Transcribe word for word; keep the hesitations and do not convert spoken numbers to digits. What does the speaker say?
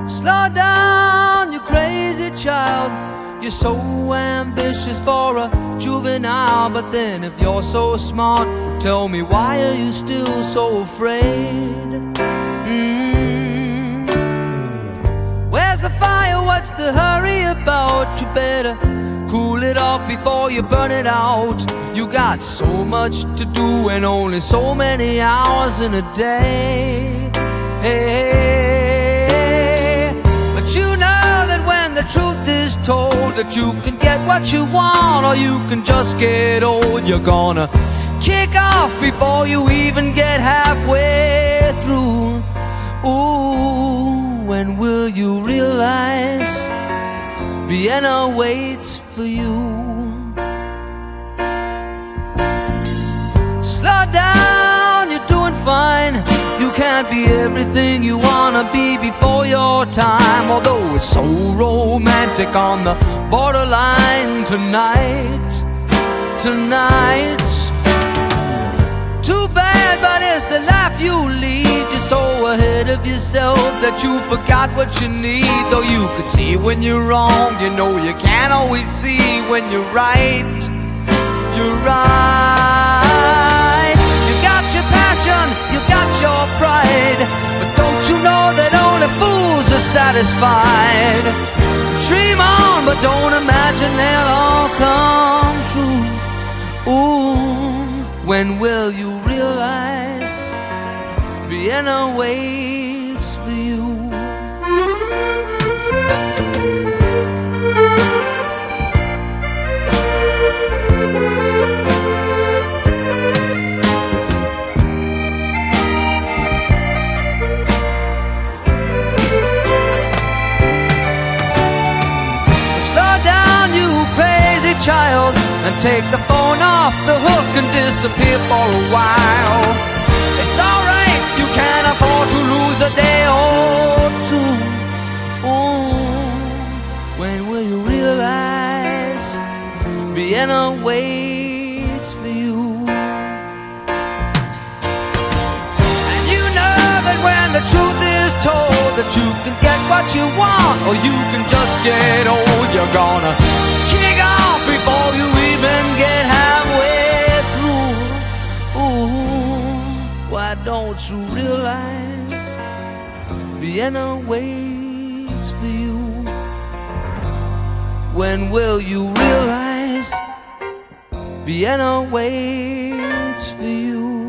Slow down, you crazy child. You're so ambitious for a juvenile. But then if you're so smart, tell me, why are you still so afraid? Mm. Where's the fire? What's the hurry about? You better cool it off before you burn it out. You got so much to do and only so many hours in a day. Hey, but you know that when the truth is told, that you can get what you want or you can just get old. You're gonna kick off before you even get halfway through. Ooh, when will you realize Vienna waits for you? Slow down, you're doing fine. You can't be everything you wanna be before your time. Although it's so romantic on the borderline tonight, tonight. Too bad, but it's the life you lead. You're so ahead of yourself that you forgot what you need. Though you could see when you're wrong, you know you can't always see when you're right. You're right. You got your passion, you got your pride, but don't you know that only fools are satisfied? Dream on, but don't imagine they'll all come true. Ooh, when will you realize Vienna waits for you? Slow down, you crazy child, and take the phone off the hook and disappear for a while. It's alright, you can't afford to lose a day or two. Ooh, when will you realize Vienna waits for you? And you know that when the truth is told, that you can get what you want or you can just get old. You're gonna kick off before you even get halfway through. Ooh, why don't you realize Vienna waits for you? When will you realize Vienna waits for you?